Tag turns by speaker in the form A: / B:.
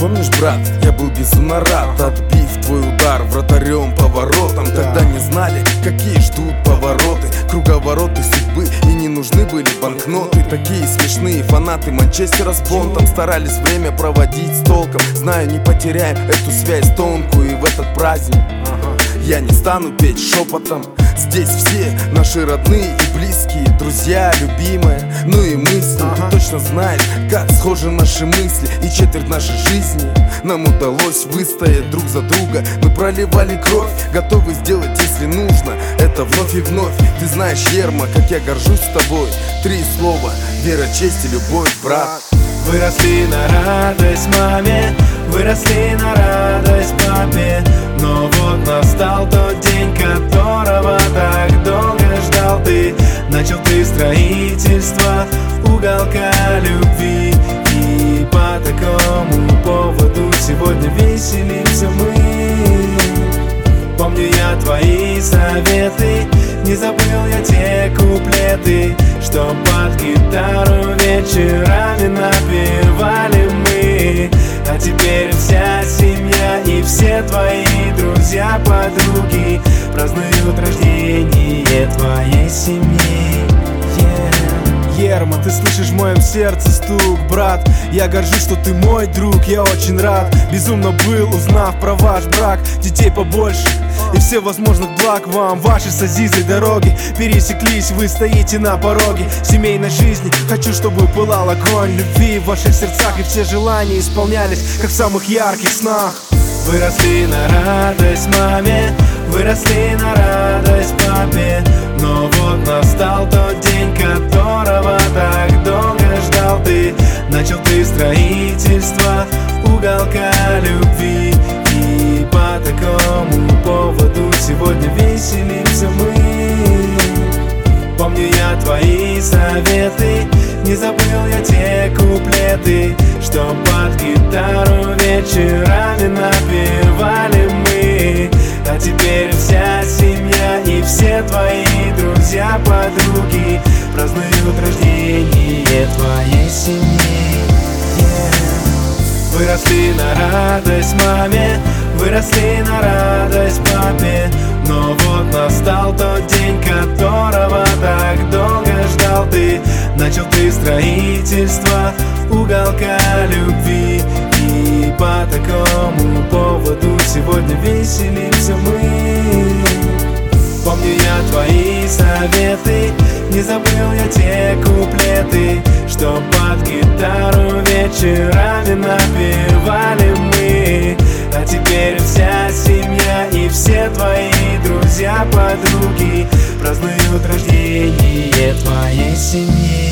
A: помнишь, брат, я был безумно рад, отбив твой удар вратарем поворотом. Тогда не знали, какие ждут повороты, круговороты судьбы, и не нужны были банкноты. Такие смешные фанаты Манчестера с понтом старались время проводить с толком. Знаю, не потеряем эту связь тонкую, и в этот праздник я не стану петь шепотом. Здесь все наши родные и близкие, друзья, любимые, ну и мы с ним. Ты точно знаешь, как схожи наши мысли, и четверть нашей жизни нам удалось выстоять друг за друга. Мы проливали кровь, готовы сделать, если нужно, это вновь и вновь. Ты знаешь, Ерма, как я горжусь тобой. 3 слова: вера, честь и любовь, брат.
B: Выросли на радость маме, выросли на радость папе. Но вот настал тот день, которого так долго ждал ты. Начал ты строительство уголка любви, и по такому поводу сегодня веселимся мы. Помню я твои советы, не забыл я те куплеты, что под гитару вечерами напевали мы. А теперь вся семья и все твои друзья, подруги празднуют рождение твоей семьи. Ерма, ты слышишь в моем сердце стук, брат. Я горжусь, что ты мой друг, я очень рад. Безумно был, узнав про ваш брак. Детей побольше и все возможных благ вам. Ваши с Азизой дороги пересеклись, вы стоите на пороге семейной жизни. Хочу, чтобы пылал огонь любви в ваших сердцах, и все желания исполнялись, как в самых ярких снах. Выросли на радость маме, выросли на радость папе. Но вот настал тот день, которого так долго ждал ты. Начал ты строительство уголка любви, и по такому поводу сегодня веселимся мы. Помню я твои советы, не забыл я те куплеты, что под гитару вечерами напевали мы. А теперь вся семья и все твои друзья, подруги празднуют рождение твоей семьи. Выросли на радость маме, выросли на радость папе. Но вот настал тот день, которого так долго ждал ты. Начал ты строительство уголка любви, и по такому поводу сегодня веселимся мы. Помню я твои советы, не забыл я те куплеты, что под гитару вечерами напевали мы. А теперь вся семья и все твои друзья, подруги празднуют рождение твоей семьи.